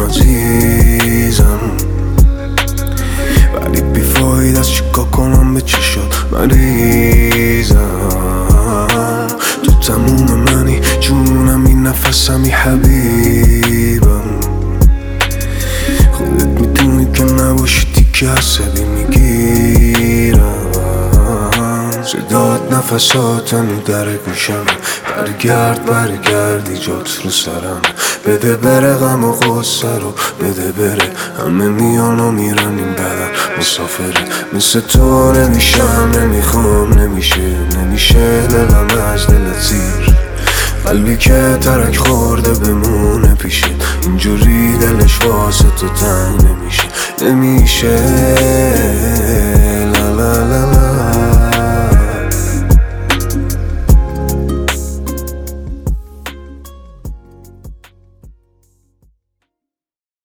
عزیزم، ولی بیفاید از چیکار کنم به چشات مریضم. تو تموم منی، جونم این نفسمی حبیبم. خودت میدونی که نباشی که عصبی میگیرم. صدات نفساتم در گوشم، برگرد ایجات رو سرم. بده بره غم و غصه رو بده بره، همه میان و میرن این بدن مسافره. مثل تو نمیشم، نمیخوام، نمیشه دلم از دلت زیر. قلبی که ترک خورده بمونه پیشت، اینجوری دلش واسه تو تنگ نمیشه.